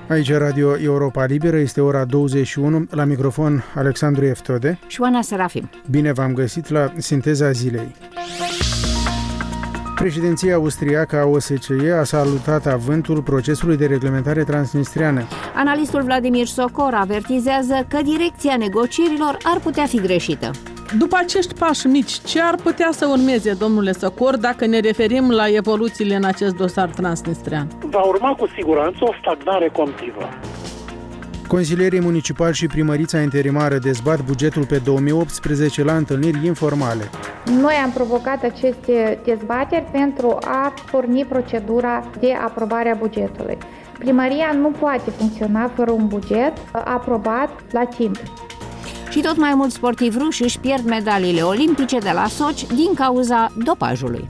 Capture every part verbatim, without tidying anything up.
Aici Radio Europa Liberă, este ora douăzeci și unu, la microfon Alexandru Eftode și Oana Serafim. Bine v-am găsit la Sinteza Zilei. Președinția austriacă a O S C E a salutat avântul procesului de reglementare transnistreană. Analistul Vladimir Sokor avertizează că direcția negocierilor ar putea fi greșită. După acești pași mici, ce ar putea să urmeze, domnule Sokor, dacă ne referim la evoluțiile în acest dosar transnistrean? Va urma cu siguranță o stagnare continuă. Consilierii municipali și primărița interimară dezbat bugetul pe două mii optsprezece la întâlniri informale. Noi am provocat aceste dezbateri pentru a porni procedura de aprobare a bugetului. Primăria nu poate funcționa fără un buget aprobat la timp. Și tot mai mulți sportivi ruși își pierd medaliile olimpice de la Sochi din cauza dopajului.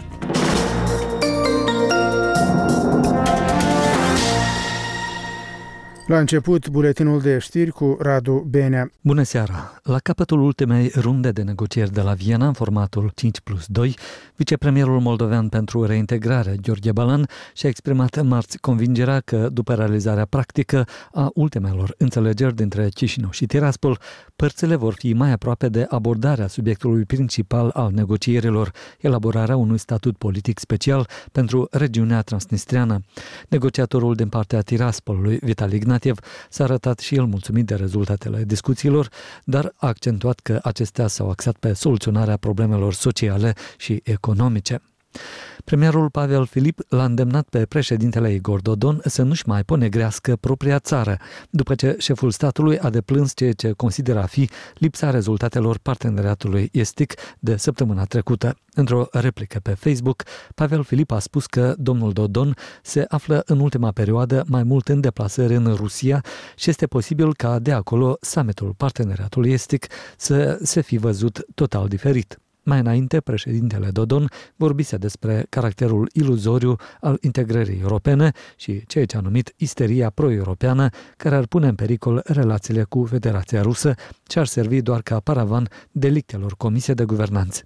La început, buletinul de știri cu Radu Benea. Bună seara! La capătul ultimei runde de negocieri de la Viena, în formatul cinci plus doi, vicepremierul moldovean pentru reintegrare, Gheorghe Balan, și-a exprimat marți convingerea că, după realizarea practică a ultimelor înțelegeri dintre Chișinău și Tiraspol, părțile vor fi mai aproape de abordarea subiectului principal al negocierilor, elaborarea unui statut politic special pentru regiunea transnistreană. Negociatorul din partea Tiraspolului, Vitali Ignatiev, s-a arătat și el mulțumit de rezultatele discuțiilor, dar a accentuat că acestea s-au axat pe soluționarea problemelor sociale și economice. Premierul Pavel Filip l-a îndemnat pe președintele Igor Dodon să nu-și mai ponegrească propria țară, după ce șeful statului a deplâns ceea ce consideră a fi lipsa rezultatelor parteneriatului estic de săptămâna trecută. Într-o replică pe Facebook, Pavel Filip a spus că domnul Dodon se află în ultima perioadă mai mult în deplasări în Rusia și este posibil ca de acolo summitul parteneriatului estic să se fi văzut total diferit. Mai înainte, președintele Dodon vorbise despre caracterul iluzoriu al integrării europene și ceea ce a numit isteria pro-europeană, care ar pune în pericol relațiile cu Federația Rusă și ar servi doar ca paravan delictelor comise de guvernanți.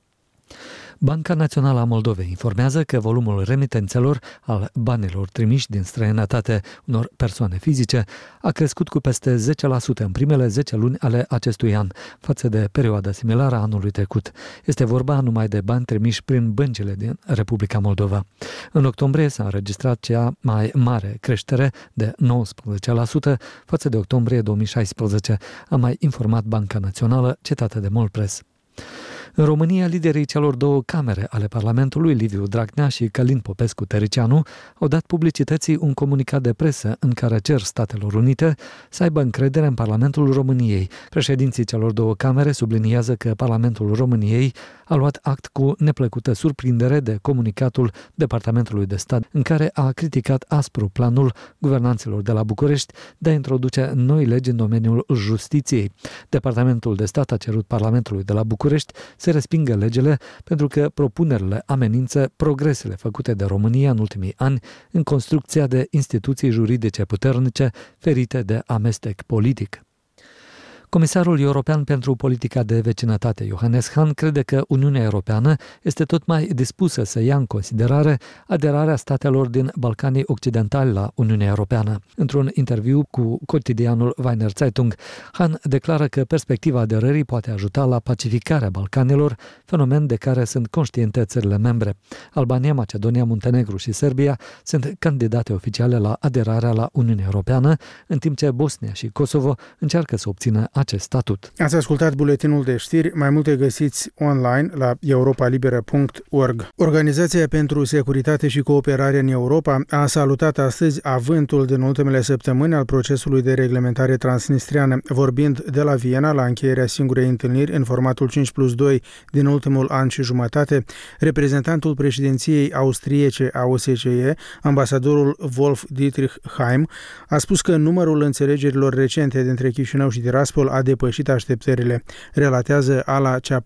Banca Națională a Moldovei informează că volumul remitențelor al banilor trimiși din străinătate unor persoane fizice a crescut cu peste zece la sută în primele zece luni ale acestui an, față de perioada similară a anului trecut. Este vorba numai de bani trimiși prin băncile din Republica Moldova. În octombrie s-a înregistrat cea mai mare creștere de nouăsprezece la sută față de octombrie două mii șaisprezece, a mai informat Banca Națională, citată de Molpress. În România, liderii celor două camere ale Parlamentului, Liviu Dragnea și Călin Popescu-Tăricianu, au dat publicității un comunicat de presă în care cer Statelor Unite să aibă încredere în Parlamentul României. Președinții celor două camere subliniază că Parlamentul României a luat act cu neplăcută surprindere de comunicatul Departamentului de Stat, în care a criticat aspru planul guvernanților de la București de a introduce noi legi în domeniul justiției. Departamentul de Stat a cerut Parlamentului de la București să respingă legile pentru că propunerile amenință progresele făcute de România în ultimii ani în construcția de instituții juridice puternice ferite de amestec politic. Comisarul european pentru politica de vecinătate, Johannes Hahn, crede că Uniunea Europeană este tot mai dispusă să ia în considerare aderarea statelor din Balcanii Occidentali la Uniunea Europeană. Într-un interviu cu cotidianul Wiener Zeitung, Hahn declară că perspectiva aderării poate ajuta la pacificarea Balcanilor, fenomen de care sunt conștiente țările membre. Albania, Macedonia, Muntenegru și Serbia sunt candidate oficiale la aderarea la Uniunea Europeană, în timp ce Bosnia și Kosovo încearcă să obțină acest statut. Ați ascultat buletinul de știri, mai multe găsiți online la europa liberă punct org. Organizația pentru Securitate și Cooperare în Europa a salutat astăzi avântul din ultimele săptămâni al procesului de reglementare transnistreană, vorbind de la Viena la încheierea singurei întâlniri în formatul cinci plus doi din ultimul an și jumătate. Reprezentantul președinției austriece a O S C E, ambasadorul Wolf Dietrich Heim, a spus că numărul înțelegerilor recente dintre Chișinău și Tiraspol a depășit așteptările, relatează Ala Ceapai.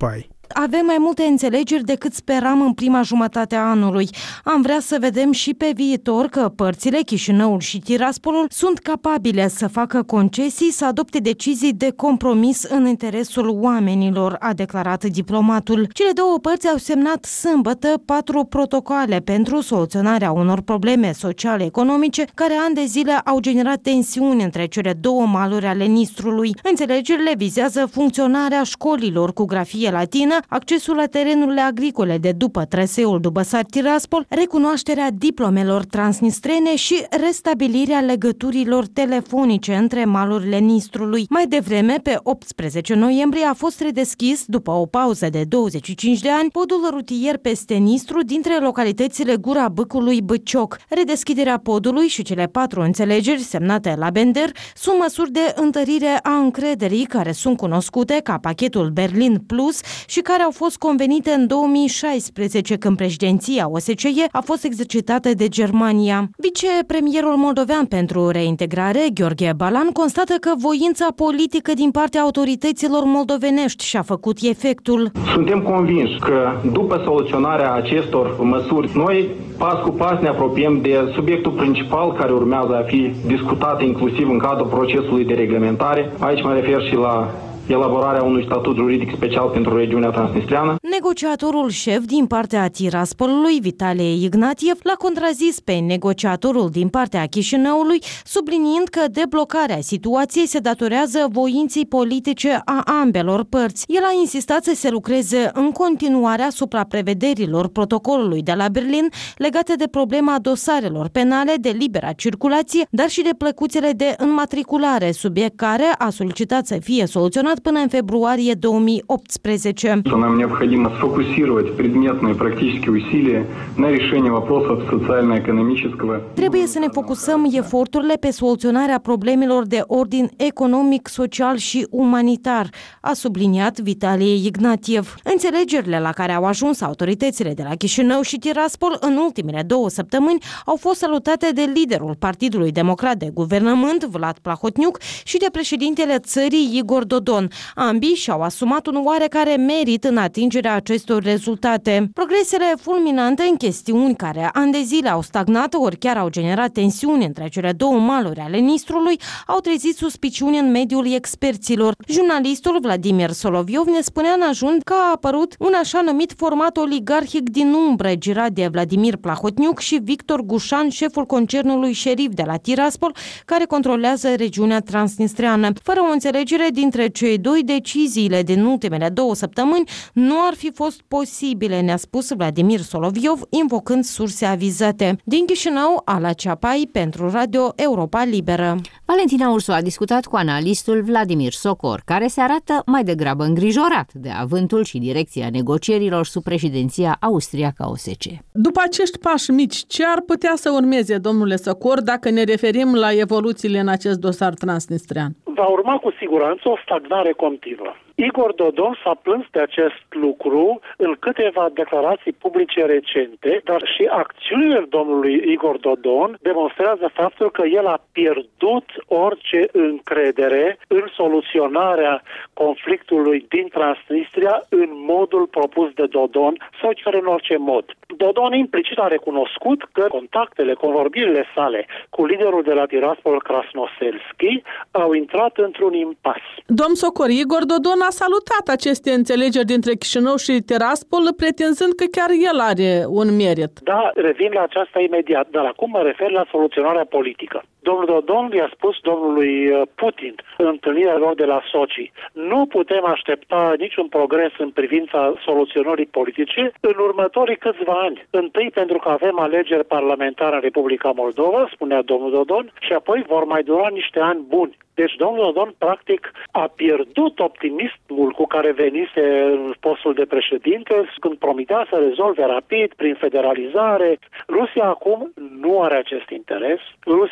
Avem mai multe înțelegeri decât speram în prima jumătate a anului. Am vrea să vedem și pe viitor că părțile, Chișinăul și Tiraspolul, sunt capabile să facă concesii, să adopte decizii de compromis în interesul oamenilor, a declarat diplomatul. Cele două părți au semnat sâmbătă patru protocoale pentru soluționarea unor probleme sociale-economice care ani de zile au generat tensiuni între cele două maluri ale Nistrului. Înțelegerile vizează funcționarea școlilor cu grafie latină, accesul la terenurile agricole de după traseul Dubăsari-Tiraspol, recunoașterea diplomelor transnistrene și restabilirea legăturilor telefonice între malurile Nistrului. Mai devreme, pe optsprezece noiembrie, a fost redeschis, după o pauză de douăzeci și cinci de ani, podul rutier peste Nistru dintre localitățile Gura Bâcului Băcioc. Redeschiderea podului și cele patru înțelegeri semnate la Bender sunt măsuri de întărire a încrederii care sunt cunoscute ca pachetul Berlin Plus și care au fost convenite în două mii șaisprezece, când președinția O S C E a fost exercitată de Germania. Vicepremierul moldovean pentru reintegrare, Gheorghe Balan, constată că voința politică din partea autorităților moldovenești și-a făcut efectul. Suntem convinși că după soluționarea acestor măsuri, noi pas cu pas ne apropiem de subiectul principal care urmează a fi discutat inclusiv în cadrul procesului de reglementare. Aici mă refer și la elaborarea unui statut juridic special pentru regiunea transnistreană. Negociatorul șef din partea Tiraspolului, Vitalie Ignatiev, l-a contrazis pe negociatorul din partea Chișinăului, subliniind că deblocarea situației se datorează voinței politice a ambelor părți. El a insistat să se lucreze în continuare asupra prevederilor protocolului de la Berlin legate de problema dosarelor penale, de libera circulație, dar și de plăcuțele de înmatriculare, subiect care a solicitat să fie soluționat până în februarie două mii optsprezece. Нам необходимо сфокусировать предметные практические усилия на решение вопросов социально-экономического. Trebuie să ne focusăm eforturile pe soluționarea problemelor de ordin economic, social și umanitar, a subliniat Vitalie Ignatiev. Înțelegerile la care au ajuns autoritățile de la Chișinău și Tiraspol în ultimele două săptămâni au fost salutate de liderul Partidului Democrat de Guvernământ, Vlad Plahotniuc, și de președintele țării, Igor Dodon. Ambii și-au asumat un oarecare merit în atingerea acestor rezultate. Progresele fulminante în chestiuni care ani de zile au stagnat ori chiar au generat tensiuni între cele două maluri ale Nistrului au trezit suspiciuni în mediul experților. Jurnalistul Vladimir Soloviov ne spunea în ajun că a apărut un așa numit format oligarhic din umbră, girat de Vladimir Plahotniuc și Victor Gușan, șeful concernului Șerif de la Tiraspol, care controlează regiunea transnistreană. Fără o înțelegere dintre cei doi, deciziile din ultimele două săptămâni nu ar fi fost posibile, ne-a spus Vladimir Soloviov, invocând surse avizate. Din Chișinău, Ala Ceapai, pentru Radio Europa Liberă. Valentina Ursu a discutat cu analistul Vladimir Socor, care se arată mai degrabă îngrijorat de avântul și direcția negocierilor sub președinția austriacă a O S C E. După acești pași mici, ce ar putea să urmeze, domnule Socor, dacă ne referim la evoluțiile în acest dosar transnistrean? Va urma cu siguranță o stagnare continuă. Igor Dodon s-a plâns de acest lucru în câteva declarații publice recente, dar și acțiunile domnului Igor Dodon demonstrează faptul că el a pierdut orice încredere în soluționarea conflictului din Transnistria în modul propus de Dodon sau chiar în orice mod. Dodon implicit a recunoscut că contactele, convorbirile sale cu liderul de la Tiraspol, Krasnoselski, au intrat într-un impas. Domn Socor, Igor Dodon a salutat aceste înțelegeri dintre Chișinău și Tiraspol, pretinzând că chiar el are un merit. Da, revin la aceasta imediat, dar acum mă refer la soluționarea politică. Domnul Dodon i-a spus domnului Putin în întâlnirea lor de la Sochi: nu putem aștepta niciun progres în privința soluționării politice în următorii câțiva ani. Întâi pentru că avem alegeri parlamentare în Republica Moldova, spunea domnul Dodon, și apoi vor mai dura niște ani buni. Deci domnul Dodon practic a pierdut optimismul cu care venise în postul de președinte când promitea să rezolve rapid prin federalizare. Rusia acum nu are acest interes. Rusia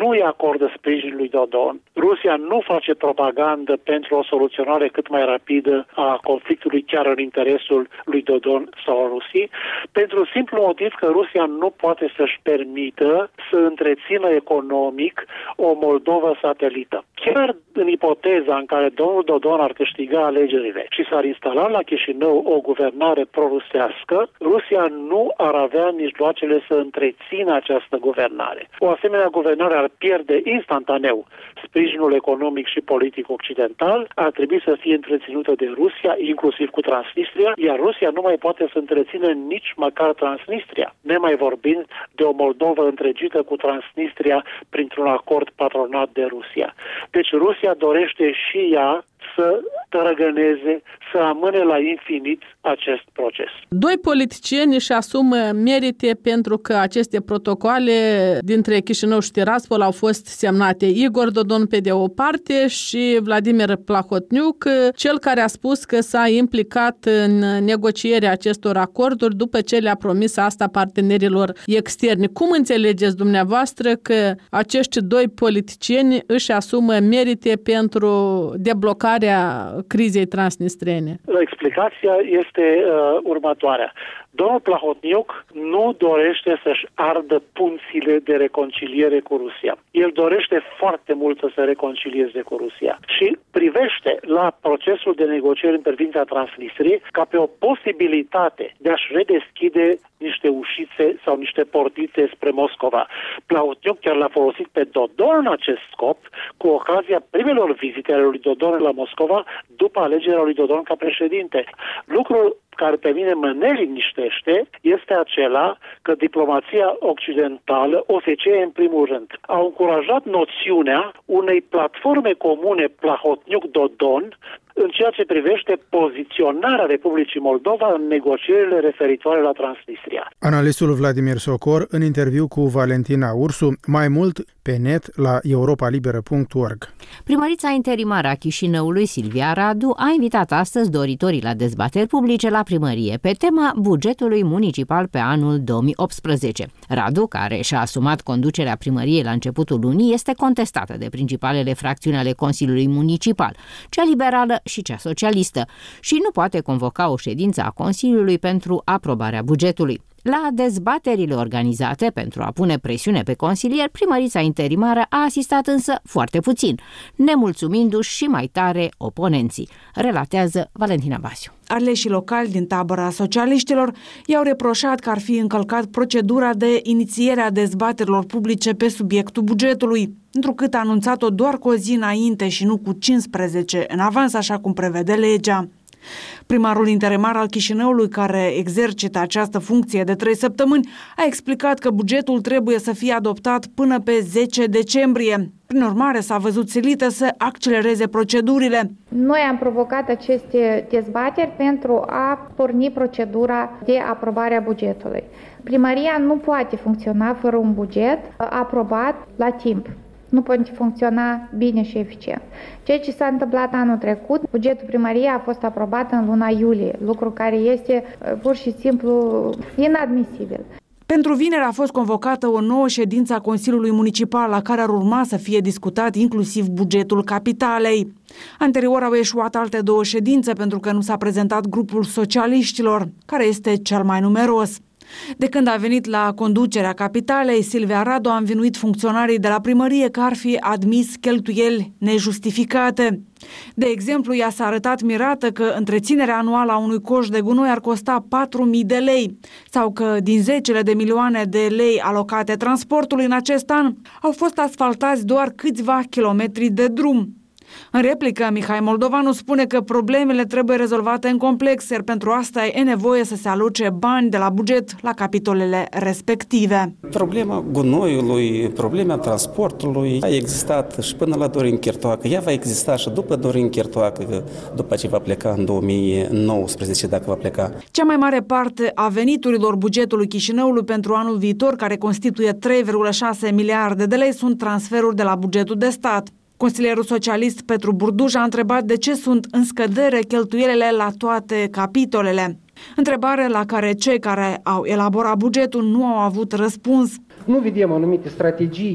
nu îi acordă sprijin lui Dodon. Rusia nu face propagandă pentru o soluționare cât mai rapidă a conflictului chiar în interesul lui Dodon sau a Rusiei, pentru simplu motiv că Rusia nu poate să-și permită să întrețină economic o Moldova satelită. Chiar în ipoteza în care domnul Dodon ar câștiga alegerile și s-ar instala la Chișinău o guvernare prorusească, Rusia nu ar avea mijloacele să întrețină această guvernare. O asemenea guvernare ar pierde instantaneu sprijinul economic și politic occidental, ar trebui să fie întreținută de Rusia, inclusiv cu Transnistria, iar Rusia nu mai poate să întrețină nici măcar Transnistria, nemai vorbind de o Moldovă întregită cu Transnistria printr-un acord patronat de Rusia. Deci Rusia dorește și ea să tărăgăneze, să amâne la infinit acest proces. Doi politicieni își asumă merite pentru că aceste protocoale dintre Chișinău și Tiraspol au fost semnate. Igor Dodon pe de o parte și Vladimir Plahotniuc, cel care a spus că s-a implicat în negocierea acestor acorduri după ce le-a promis asta partenerilor externi. Cum înțelegeți dumneavoastră că acești doi politicieni își asumă merite pentru deblocarea crizei transnistrene? Explicația este uh, următoarea. Domnul Plahotniuc nu dorește să-și ardă punțile de reconciliere cu Rusia. El dorește foarte mult să se reconcilieze cu Rusia și privește la procesul de negocieri în privința Transnistriei ca pe o posibilitate de a-și redeschide niște ușițe sau niște portițe spre Moscova. Plahotniuc chiar l-a folosit pe Dodon în acest scop cu ocazia primelor vizite ale lui Dodon la Moscova după alegerea lui Dodon ca președinte. Lucrul care pe mine mă neliniștește este acela că diplomația occidentală, O S C E în primul rând, au încurajat noțiunea unei platforme comune Plahotniuc-Dodon în ceea ce privește poziționarea Republicii Moldova în negocierile referitoare la Transnistria. Analistul Vladimir Socor în interviu cu Valentina Ursu, mai mult pe net la europa liberă punct org. Primărița interimară a Chișinăului, Silvia Radu, a invitat astăzi doritorii la dezbateri publice la primărie pe tema bugetului municipal pe anul două mii optsprezece. Radu, care și-a asumat conducerea primăriei la începutul lunii, este contestată de principalele fracțiuni ale Consiliului Municipal, cea liberală și cea socialistă, și nu poate convoca o ședință a Consiliului pentru aprobarea bugetului. La dezbaterile organizate pentru a pune presiune pe consilier, primărița interimară a asistat însă foarte puțin, nemulțumindu-și și mai tare oponenții, relatează Valentina Basiu. Aleșii locali din tabăra socialiștilor i-au reproșat că ar fi încălcat procedura de inițiere a dezbaterilor publice pe subiectul bugetului, întrucât a anunțat-o doar cu o zi înainte și nu cu cincisprezece în avans, așa cum prevede legea. Primarul interimar al Chișinăului, care exercită această funcție de trei săptămâni, a explicat că bugetul trebuie să fie adoptat până pe zece decembrie. Prin urmare, s-a văzut silită să accelereze procedurile. Noi am provocat aceste dezbateri pentru a porni procedura de aprobare a bugetului. Primăria nu poate funcționa fără un buget aprobat la timp. Nu poate funcționa bine și eficient. Ceea ce s-a întâmplat anul trecut, bugetul primăriei a fost aprobat în luna iulie, lucru care este pur și simplu inadmisibil. Pentru vineri a fost convocată o nouă ședință a Consiliului Municipal, la care ar urma să fie discutat inclusiv bugetul capitalei. Anterior au eșuat alte două ședințe pentru că nu s-a prezentat grupul socialiștilor, care este cel mai numeros. De când a venit la conducerea capitalei, Silvia Radu a învinuit funcționarii de la primărie că ar fi admis cheltuieli nejustificate. De exemplu, ea s-a arătat mirată că întreținerea anuală a unui coș de gunoi ar costa patru mii de lei sau că din zecile de milioane de lei alocate transportului în acest an au fost asfaltați doar câțiva kilometri de drum. În replică, Mihai Moldovanu spune că problemele trebuie rezolvate în complex, iar pentru asta e nevoie să se aloce bani de la buget la capitolele respective. Problema gunoiului, problema transportului a existat și până la Dorin Chirtoacă. Ea va exista și după Dorin Chirtoacă, după ce va pleca în două mii nouăsprezece, dacă va pleca. Cea mai mare parte a veniturilor bugetului Chișinăului pentru anul viitor, care constituie trei virgulă șase miliarde de lei, sunt transferuri de la bugetul de stat. Consilierul socialist Petru Burduj a întrebat de ce sunt în scădere cheltuielile la toate capitolele. Întrebare la care cei care au elaborat bugetul nu au avut răspuns. Nu vedem anumite strategii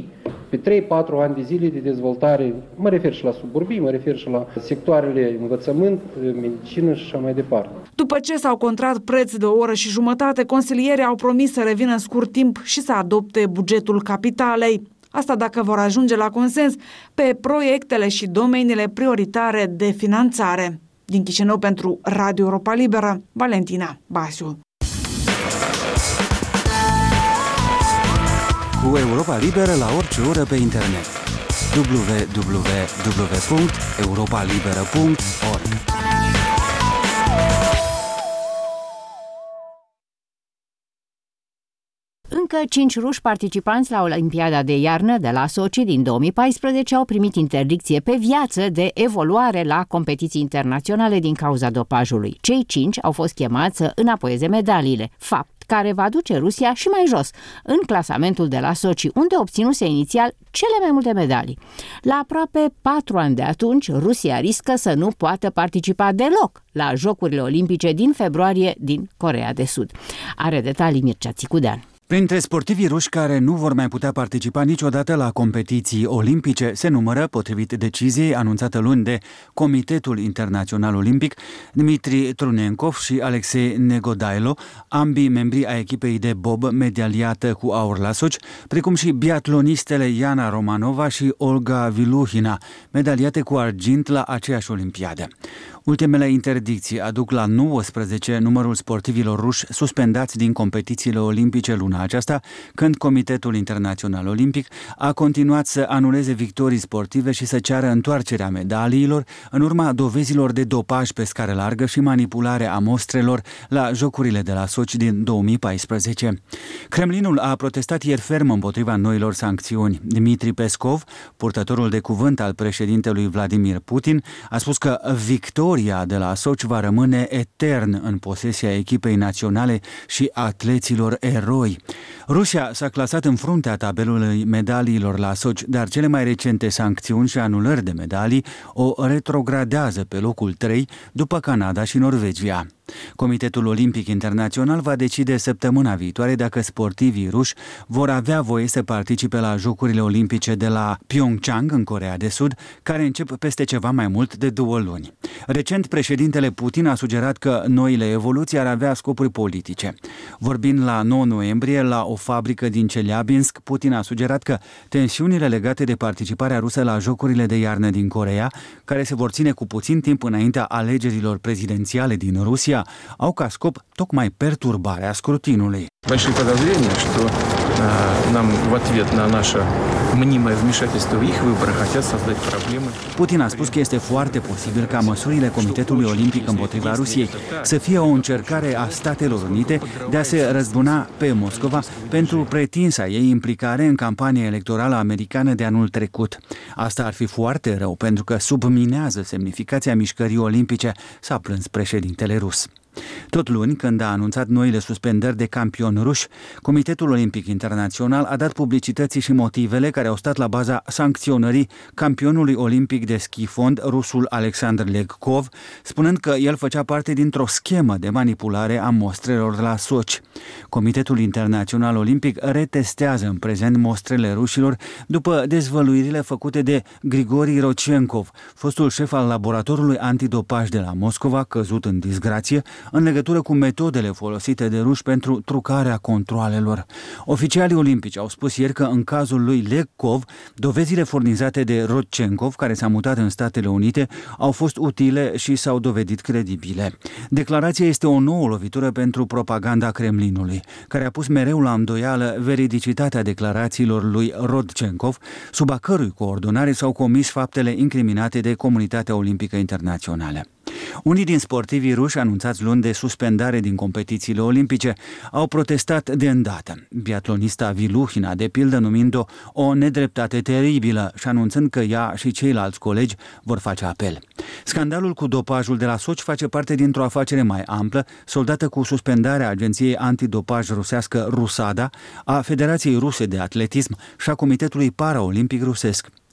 pe trei patru ani de zile de dezvoltare, mă refer și la suburbii, mă refer și la sectoarele învățământ, medicină și așa mai departe. După ce s-au contrat preț de o oră și jumătate, consilierii au promis să revină în scurt timp și să adopte bugetul capitalei. Asta dacă vor ajunge la consens pe proiectele și domeniile prioritare de finanțare. Din Chișinău pentru Radio Europa Liberă, Valentina Basiu. Cu Europa Liberă la orice oră pe internet. w w w punct europa liberă punct org Încă cinci ruși participanți la Olimpiada de iarnă de la Sochi din două mii paisprezece au primit interdicție pe viață de evoluare la competiții internaționale din cauza dopajului. Cei cinci au fost chemați să înapoieze medaliile, fapt care va duce Rusia și mai jos, în clasamentul de la Sochi, unde obținuse inițial cele mai multe medalii. La aproape patru ani de atunci, Rusia riscă să nu poată participa deloc la Jocurile Olimpice din februarie din Coreea de Sud. Are detalii Mircea Țicudean. Printre sportivii ruși care nu vor mai putea participa niciodată la competiții olimpice se numără, potrivit deciziei anunțată luni de Comitetul Internațional Olimpic, Dmitri Trunenkov și Alexei Negodailo, ambii membri ai echipei de bob medaliată cu aur la Sochi, precum și biatlonistele Iana Romanova și Olga Viluhina, medaliate cu argint la aceeași olimpiadă. Ultimele interdicții aduc la nouăsprezece numărul sportivilor ruși suspendați din competițiile olimpice luna aceasta, când Comitetul Internațional Olimpic a continuat să anuleze victorii sportive și să ceară întoarcerea medaliilor în urma dovezilor de dopaj pe scară largă și manipulare a mostrelor la Jocurile de la Sochi din două mii paisprezece. Kremlinul a protestat ieri ferm împotriva noilor sancțiuni. Dmitri Peskov, purtătorul de cuvânt al președintelui Vladimir Putin, a spus că victoria de la Sochi va rămâne etern în posesia echipei naționale și atleților eroi. Rusia s-a clasat în fruntea tabelului medaliilor la Sochi, dar cele mai recente sancțiuni și anulări de medalii o retrogradează pe locul trei după Canada și Norvegia. Comitetul Olimpic Internațional va decide săptămâna viitoare dacă sportivii ruși vor avea voie să participe la Jocurile Olimpice de la Pyeongchang, în Coreea de Sud, care încep peste ceva mai mult de două luni. Recent, președintele Putin a sugerat că noile evoluții ar avea scopuri politice. Vorbind la nouă noiembrie la o fabrică din Chelyabinsk, Putin a sugerat că tensiunile legate de participarea rusă la Jocurile de iarnă din Coreea, care se vor ține cu puțin timp înaintea alegerilor prezidențiale din Rusia, au ca scop tocmai perturbarea scrutinului. Большие подозрения, что нам в ответ на наше мнимое вмешательство в их выборы хотят создать проблемы. Putin a spus că este foarte posibil ca măsurile Comitetului Olimpic împotriva Rusiei să fie o încercare a Statelor Unite de a se răzbuna pe Moscova pentru pretinsa ei implicare în campania electorală americană de anul trecut. Asta ar fi foarte rău pentru că subminează semnificația mișcării olimpice, s-a plâns președintele rus. Tot luni, când a anunțat noile suspendări de campioni ruși, Comitetul Olimpic Internațional a dat publicității și motivele care au stat la baza sancționării campionului olimpic de schi fond, rusul Alexander Legkov, spunând că el făcea parte dintr-o schemă de manipulare a mostrelor la Sochi. Comitetul Internațional Olimpic retestează în prezent mostrele rușilor după dezvăluirile făcute de Grigori Rodchenkov, fostul șef al laboratorului antidopaj de la Moscova, căzut în disgrație, în legătură cu metodele folosite de ruși pentru trucarea controalelor. Oficialii olimpici au spus ieri că în cazul lui Legkov, dovezile furnizate de Rodchenkov, care s-a mutat în Statele Unite, au fost utile și s-au dovedit credibile. Declarația este o nouă lovitură pentru propaganda Kremlinului, care a pus mereu la îndoială veridicitatea declarațiilor lui Rodchenkov, sub a cărui coordonare s-au comis faptele incriminate de Comunitatea Olimpică Internațională. Unii din sportivii ruși anunțați luni de suspendare din competițiile olimpice au protestat de îndată. Biatlonista Viluhina, de pildă, numind-o o nedreptate teribilă și anunțând că ea și ceilalți colegi vor face apel. Scandalul cu dopajul de la Sochi face parte dintr-o afacere mai amplă, soldată cu suspendarea agenției antidopaj rusească Rusada, a Federației Ruse de Atletism și a Comitetului Paraolimpic Rusesc.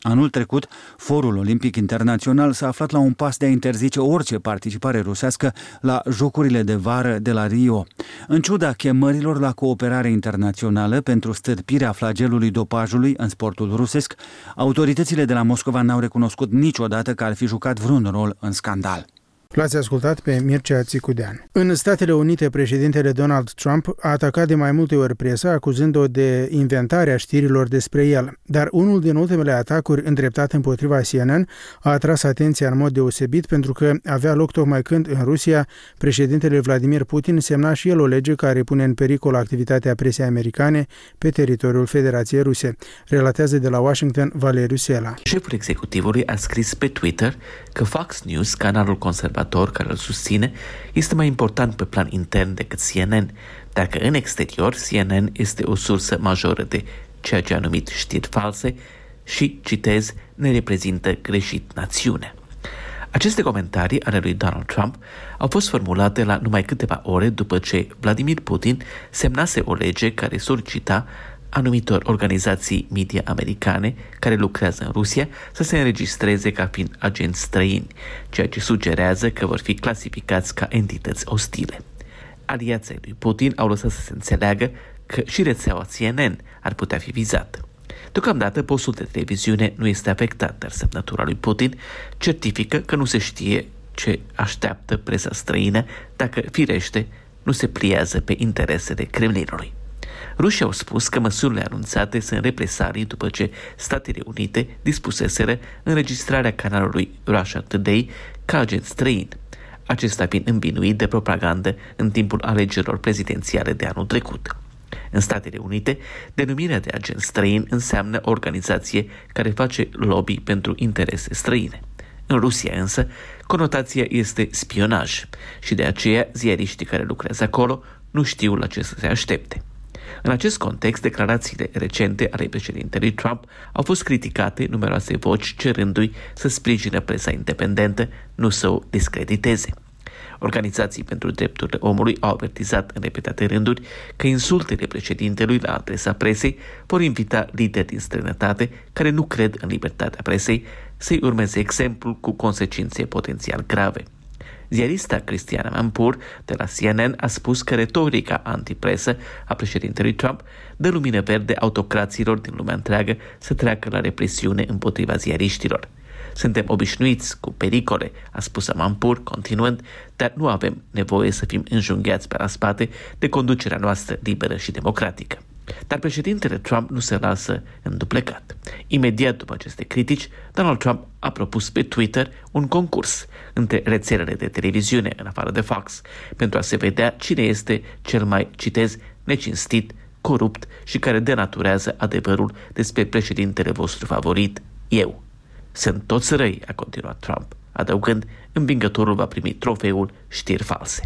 Anul trecut, Forul Olimpic Internațional s-a aflat la un pas de a interzice orice participare rusească la Jocurile de vară de la Rio. În ciuda chemărilor la cooperare internațională pentru stârpirea flagelului dopajului în sportul rusesc, autoritățile de la Moscova n-au recunoscut niciodată că ar fi jucat vreun rol în scandal. L-ați ascultat pe Mircea Țicudean. În Statele Unite, președintele Donald Trump a atacat de mai multe ori presa, acuzând-o de inventarea știrilor despre el. Dar unul din ultimele atacuri îndreptat împotriva C N N a atras atenția în mod deosebit pentru că avea loc tocmai când, în Rusia, președintele Vladimir Putin semna și el o lege care pune în pericol activitatea presei americane pe teritoriul Federației Ruse. Relatează de la Washington Valeriu Sela. Șeful executivului a scris pe Twitter că Fox News, canalul conservator care îl susține, este mai important pe plan intern decât C N N, dar că în exterior C N N este o sursă majoră de ceea ce a numit știri false și, citez, ne reprezintă greșit națiunea. Aceste comentarii ale lui Donald Trump au fost formulate la numai câteva ore după ce Vladimir Putin semnase o lege care solicita anumitor organizații media americane care lucrează în Rusia să se înregistreze ca fiind agenți străini, ceea ce sugerează că vor fi clasificați ca entități ostile. Aliații lui Putin au lăsat să se înțeleagă că și rețeaua C N N ar putea fi vizată. Deocamdată postul de televiziune nu este afectat, dar semnătura lui Putin certifică că nu se știe ce așteaptă presa străină dacă, firește, nu se pliază pe interesele Kremlinului. Rușii au spus că măsurile anunțate sunt represalii după ce Statele Unite dispuseseră înregistrarea canalului Russia Today ca agent străin, acesta fiind învinuit de propagandă în timpul alegerilor prezidențiale de anul trecut. În Statele Unite, denumirea de agent străin înseamnă o organizație care face lobby pentru interese străine. În Rusia însă, conotația este spionaj și de aceea ziariștii care lucrează acolo nu știu la ce să se aștepte. În acest context, declarațiile recente ale președintelui Trump au fost criticate numeroase voci cerându-i să sprijine presa independentă, nu să o discrediteze. Organizații pentru drepturile omului au avertizat în repetate rânduri că insultele președintelui la adresa presei vor invita lideri din străinătate care nu cred în libertatea presei să-i urmeze exemplul cu consecințe potențial grave. Ziarista Cristiana Mampur de la C N N a spus că retorica antipresă a președintelui Trump dă lumină verde autocraților din lumea întreagă să treacă la represiune împotriva ziariștilor. Suntem obișnuiți cu pericole, a spus Mampur, continuând, dar nu avem nevoie să fim înjunghiați pe la spate de conducerea noastră liberă și democratică. Dar președintele Trump nu se lasă înduplecat. Imediat după aceste critici, Donald Trump a propus pe Twitter un concurs între rețelele de televiziune în afară de Fox pentru a se vedea cine este cel mai, citez, necinstit, corupt și care denaturează adevărul despre președintele vostru favorit, eu. Sunt toți răi, a continuat Trump, adăugând, învingătorul va primi trofeul știri false.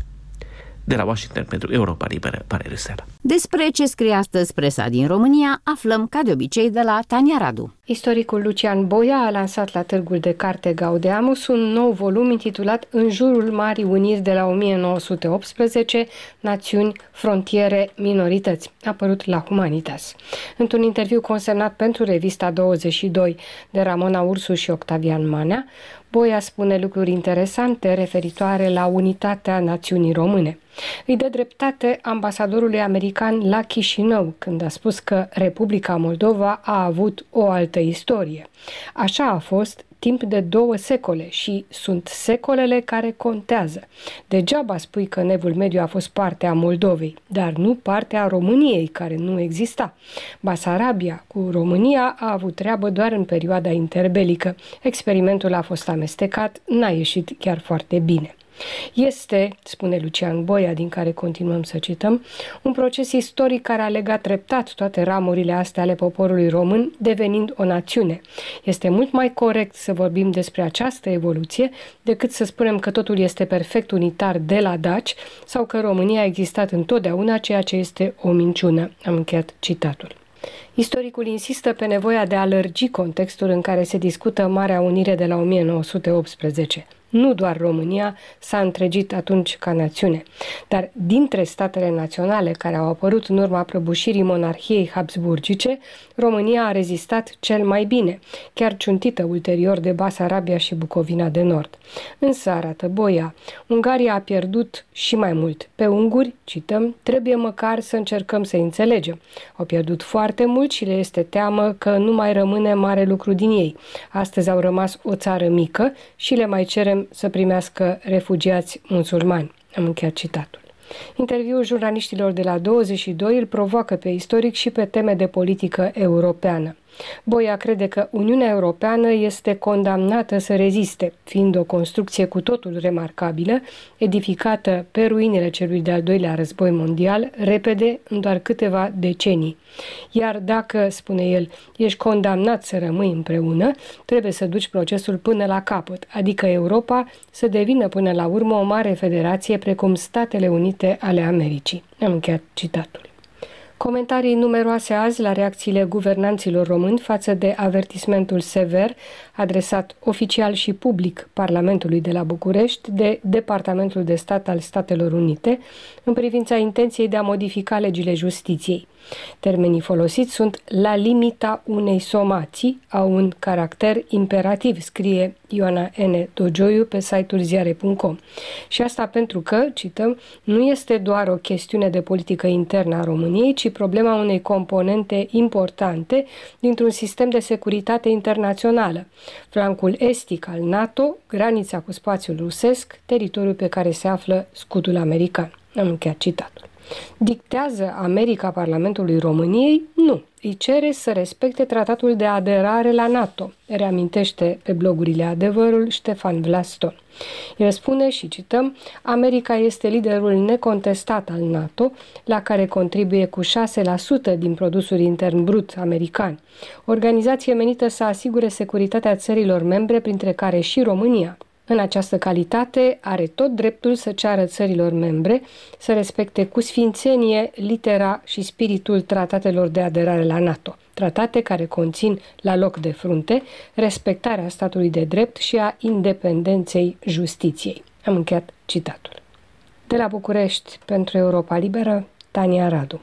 De la Washington pentru Europa Liberă, Valeriu Sela. Despre ce scrie astăzi presa din România, aflăm ca de obicei de la Tania Radu. Istoricul Lucian Boia a lansat la Târgul de Carte Gaudeamus un nou volum intitulat În jurul Marii Uniri de la o mie nouă sute optsprezece, Națiuni, Frontiere, Minorități, apărut la Humanitas. Într-un interviu consemnat pentru revista douăzeci și doi de Ramona Ursu și Octavian Manea, Boia spune lucruri interesante referitoare la unitatea națiunii române. Îi dă dreptate ambasadorului american la Chișinău când a spus că Republica Moldova a avut o altă istorie. Așa a fost timp de două secole și sunt secolele care contează. Degeaba spui că Nevul Mediu a fost parte a Moldovei, dar nu parte a României, care nu exista. Basarabia cu România a avut treabă doar în perioada interbelică. Experimentul a fost amestecat, n-a ieșit chiar foarte bine. Este, spune Lucian Boia, din care continuăm să cităm, un proces istoric care a legat treptat toate ramurile astea ale poporului român, devenind o națiune. Este mult mai corect să vorbim despre această evoluție decât să spunem că totul este perfect unitar de la Daci sau că România a existat întotdeauna, ceea ce este o minciună. Am încheiat citatul. Istoricul insistă pe nevoia de a lărgi contextul în care se discută Marea Unire de la o mie nouă sute optsprezece. Nu doar România s-a întregit atunci ca națiune, dar dintre statele naționale care au apărut în urma prăbușirii monarhiei habsburgice, România a rezistat cel mai bine, chiar ciuntită ulterior de Basarabia și Bucovina de Nord. Însă, arată Boia, Ungaria a pierdut și mai mult. Pe unguri, cităm, trebuie măcar să încercăm să înțelegem. Au pierdut foarte mult și le este teamă că nu mai rămâne mare lucru din ei. Astăzi au rămas o țară mică și le mai cerem să primească refugiați musulmani. Am încheiat citatul. Interviul jurnaliștilor de la douăzeci și doi îl provoacă pe istoric și pe teme de politică europeană. Boia crede că Uniunea Europeană este condamnată să reziste, fiind o construcție cu totul remarcabilă, edificată pe ruinele celui de-al doilea război mondial, repede, în doar câteva decenii. Iar dacă, spune el, ești condamnat să rămâi împreună, trebuie să duci procesul până la capăt, adică Europa să devină până la urmă o mare federație precum Statele Unite ale Americii. Am încheiat citatul. Comentarii numeroase azi la reacțiile guvernanților români față de avertismentul sever adresat oficial și public Parlamentului de la București de Departamentul de Stat al Statelor Unite în privința intenției de a modifica legile justiției. Termenii folosiți sunt la limita unei somații, au un caracter imperativ, scrie Ioana N. Dogioiu pe site-ul ziare punct com. Și asta pentru că, cităm, nu este doar o chestiune de politică internă a României, ci problema unei componente importante dintr-un sistem de securitate internațională. Flancul estic al NATO, granița cu spațiul rusesc, teritoriul pe care se află scutul american. Am încheiat citatul. Dictează America Parlamentului României? Nu. Îi cere să respecte tratatul de aderare la NATO, reamintește pe blogurile Adevărul Ștefan Vlaston. El spune, și cităm, America este liderul necontestat al NATO, la care contribuie cu șase la sută din produsul intern brut american. Organizație menită să asigure securitatea țărilor membre, printre care și România. În această calitate, are tot dreptul să ceară țărilor membre să respecte cu sfințenie litera și spiritul tratatelor de aderare la NATO, tratate care conțin la loc de frunte respectarea statului de drept și a independenței justiției. Am încheiat citatul. De la București, pentru Europa Liberă, Tania Radu.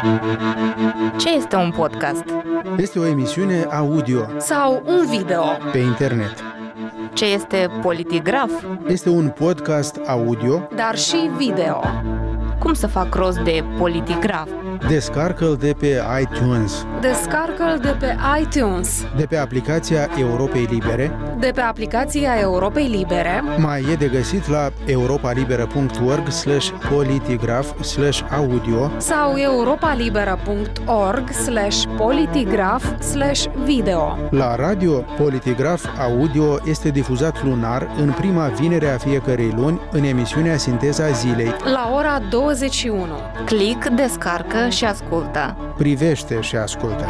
Ce este un podcast? Este o emisiune audio sau un video pe internet. Ce este Politigraf? Este un podcast audio, dar și video. Cum să fac rost de Politigraf? Descarcă-l de pe iTunes. Descarcă-l de pe iTunes. De pe aplicația Europei Libere. De pe aplicația Europei Libere. Mai e de găsit la europalibera punct org slash politigraf slash audio sau europalibera punct org slash politigraf slash video. La radio, Politigraf Audio este difuzat lunar în prima vinere a fiecărei luni în emisiunea Sinteza Zilei la ora douăzeci și unu. Click, descarcă și ascultă. Privește și ascultă.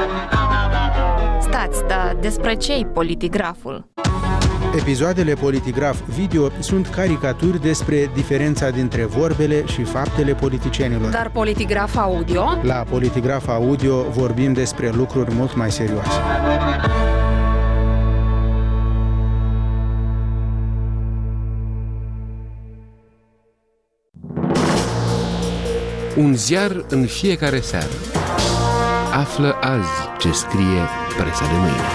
Stați, dar despre ce-i Politigraful? Episoadele Politigraf Video sunt caricaturi despre diferența dintre vorbele și faptele politicienilor. Dar Politigraf Audio? La Politigraf Audio vorbim despre lucruri mult mai serioase. Un ziar în fiecare seară. Află azi ce scrie presa de mâine.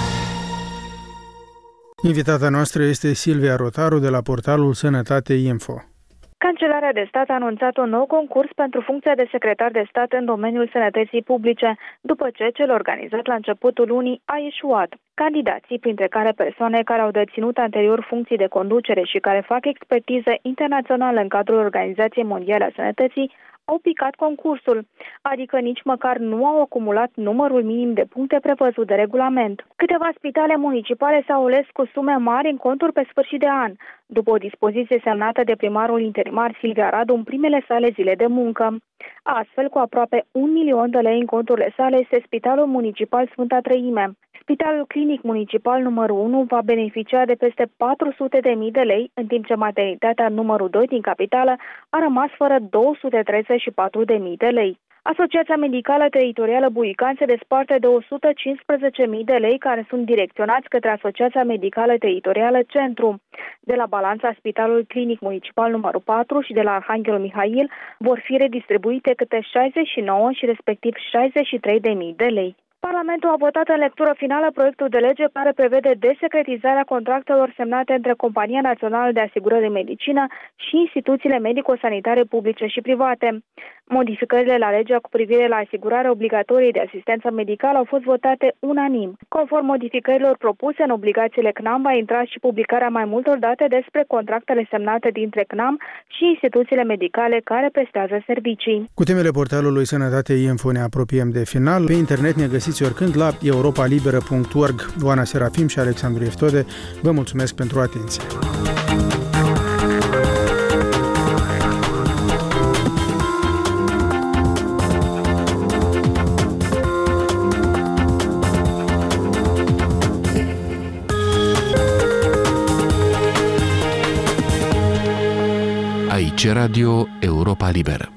Invitata noastră este Silvia Rotaru de la portalul Sănătate Info. Cancelarea de stat a anunțat un nou concurs pentru funcția de secretar de stat în domeniul sănătății publice, după ce cel organizat la începutul lunii a ieșuat. Candidații, printre care persoane care au deținut anterior funcții de conducere și care fac expertiză internațională în cadrul Organizației Mondiale a Sănătății, au picat concursul, adică nici măcar nu au acumulat numărul minim de puncte prevăzut de regulament. Câteva spitale municipale s-au ales cu sume mari în conturi pe sfârșit de an, după o dispoziție semnată de primarul interimar Silvia Radu în primele sale zile de muncă. Astfel, cu aproape un milion de lei în conturile sale, este Spitalul Municipal Sfânta Treime. Spitalul Clinic Municipal numărul unu va beneficia de peste patru sute de mii de lei, în timp ce maternitatea numărul doi din capitală a rămas fără două sute treizeci și patru de mii de lei. Asociația Medicală Teritorială Buican se desparte de o sută cincisprezece mii de lei care sunt direcționați către Asociația Medicală Teritorială Centru. De la balanța Spitalului Clinic Municipal numărul patru și de la Arhanghelul Mihail vor fi redistribuite câte șaizeci și nouă și respectiv șaizeci și trei de mii de lei. Parlamentul a votat în lectură finală proiectul de lege care prevede desecretizarea contractelor semnate între Compania Națională de Asigurări în Medicină și instituțiile medico-sanitare publice și private. Modificările la legea cu privire la asigurarea obligatorie de asistență medicală au fost votate unanim. Conform modificărilor propuse în obligațiile C N A M va intra și publicarea mai multor date despre contractele semnate dintre C N A M și instituțiile medicale care prestează servicii. Cu temele portalului Sănătate Info ne apropiem de final. Pe internet ne găsiți oricând la europa liberă punct org. Oana Serafim și Alexandru Eftode vă mulțumesc pentru atenție. Aici Radio Europa Liberă.